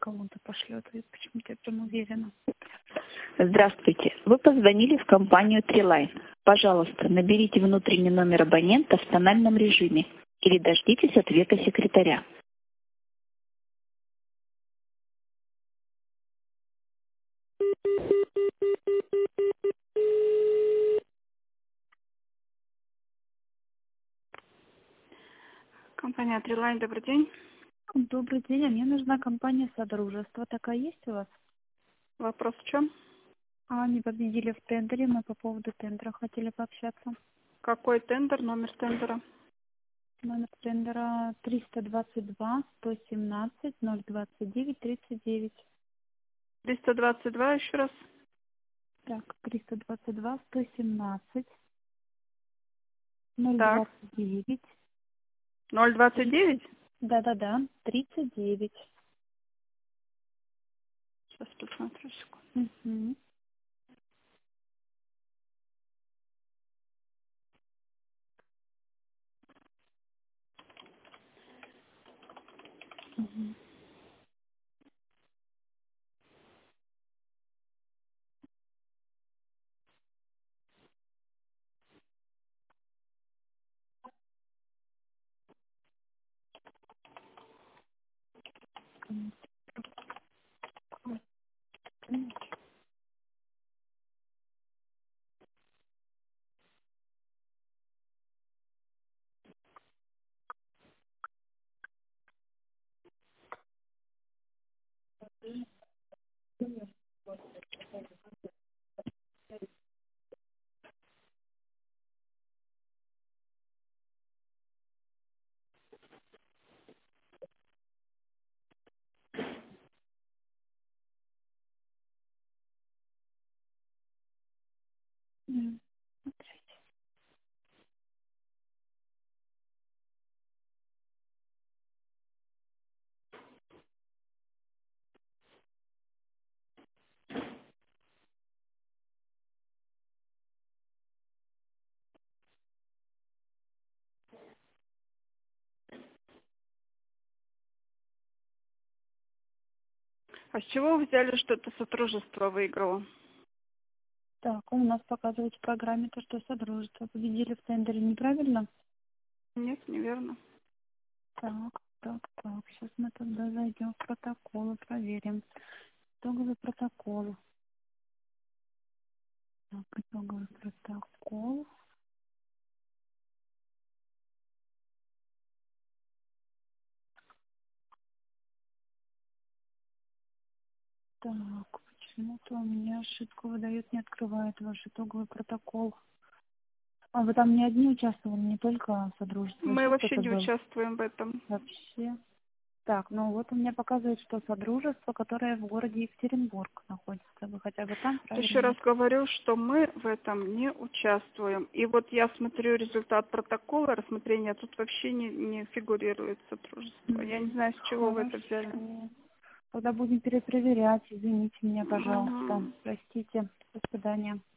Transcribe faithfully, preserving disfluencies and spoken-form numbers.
кому-то пошлет. И почему-то я прям уверена. Здравствуйте. Вы позвонили в компанию Трилайн. Пожалуйста, наберите внутренний номер абонента в тональном режиме или дождитесь ответа секретаря. Компания Трилайн, добрый день. Добрый день, а мне нужна компания Содружество. Такая есть у вас? Вопрос в чем? А, они победили в тендере, мы по поводу тендера хотели пообщаться. Какой тендер, номер тендера? Номер тендера триста двадцать два сто семнадцать ноль двадцать девять тридцать девять. триста двадцать два еще раз. Так, триста двадцать два сто семнадцать ноль Так, двадцать девять. ноль двадцать девять? Да-да-да, тридцать девять. Сейчас посмотрю секунду. Угу. Угу. А с чего вы взяли, что это сотрудничество выиграло? Так, у нас показывает в программе то, что Содружество победили в тендере, неправильно? Нет, неверно. Так, так, так, сейчас мы тогда зайдем в протоколы, проверим. Итоговый протокол. Так, итоговый протокол. Так, почему-то у меня ошибку выдает, не открывает ваш итоговый протокол. А вы там не одни участвовали, не только Содружество, Мы еще вообще кто-то не был участвуем в этом. вообще? Так, ну вот у меня показывает, что Содружество, которое в городе Екатеринбург находится. Вы хотя бы там, правильно? Еще раз Нет? говорю, что мы в этом не участвуем. И вот я смотрю результат протокола рассмотрения, тут вообще не, не фигурирует сотрудничество. Я не знаю, с чего вы это взяли. Хорошо. Тогда будем перепроверять. Извините меня, пожалуйста. Мгм. Простите. До свидания.